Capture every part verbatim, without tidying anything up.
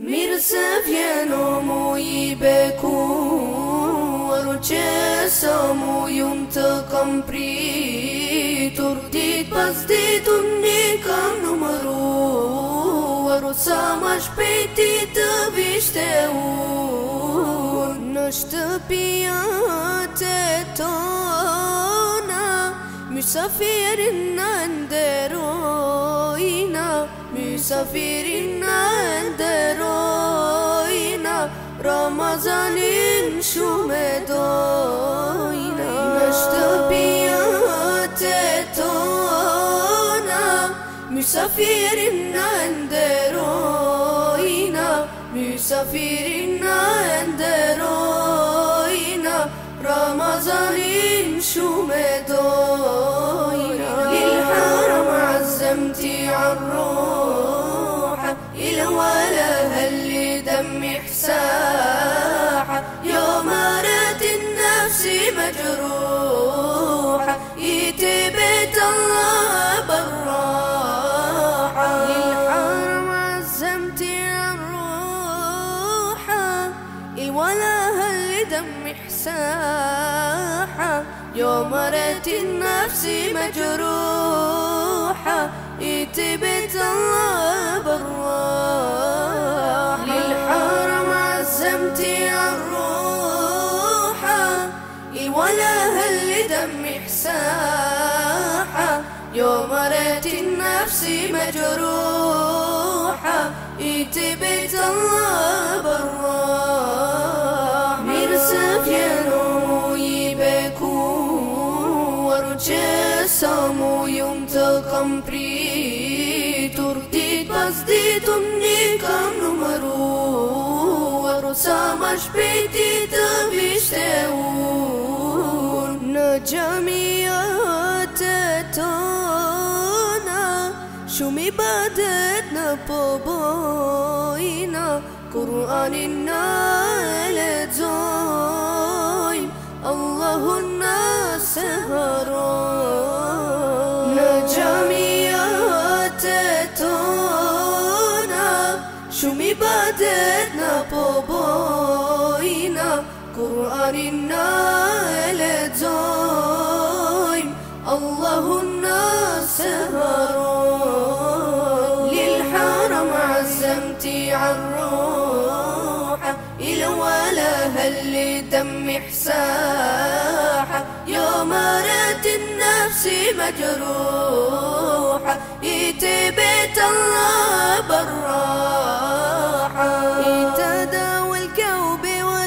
Mirë se vjen o mu i bekuar, që sa mu jun të kam pritur. Dit pas dit unë i kam numëruar, o sa ma shpejti të vishte unë. Në shtëpijat e tona, mysafirin në nderojna, mysafirin në nderojna, Ramazanin shumë e dojna. Në shtëpijat e tona, mysafirin në nderojna, mysafirin në nderojna, Ramazanin shumë e dojna. للحرم عزمتي عالروحة، الولا اللي دمي حساحة، يوم رات النفس مجروحة، يتي بيت الله بالراحة. للحرم عزمتي عالروحة، الولا اللي دمي حساحة، يوم رات النفس مجروحة، يتي بيت الله بالراحة. للحرم عزمتي عالروحة، الولا اللي دمي حساحة، يوم رات النفس مجروحة، يتي بيت الله بالراحة. ميرسف ينو يبكور، që sa mu jum të kam pritur. Dit pas dit unë i kam numëruar, o sa ma shpejti të vishte unë. Në gjamiat e tona, shumë i badet në pobojna, Kur'anin në lexojmë, Allahun në seharon. Në gjamiat e tona, shumë i badet në pobojna, Kur'anin në lexojmë, Allahun në seharon. للحرم عزمتي عالروحة، الولا اللي دمي حساحة، يوم رات النفس مجروحة، يتي بيت الله بالراحة. يتداوى الكوب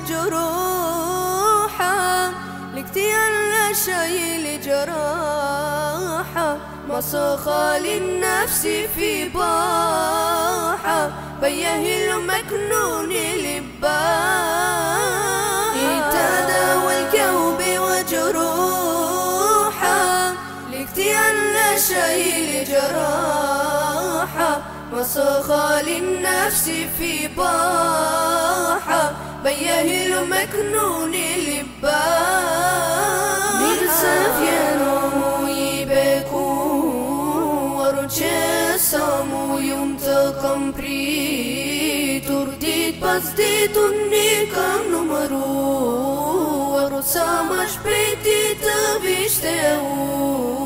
وجروحة، لاكتيار لا شيء لجراحة، مصخى للنفس في باحة، بيه المكنون لباح. يتداوى الكوب وجروحة، لاكتيار لا شيء لجراحة، مصخى للنفس في باحة، بيه المكنون لباح. ميرسف ينو يبكور، që sa mu jum të kam pritur. Dit pas dit unë i kam numëruar, o sa ma shpejti të vishte unë.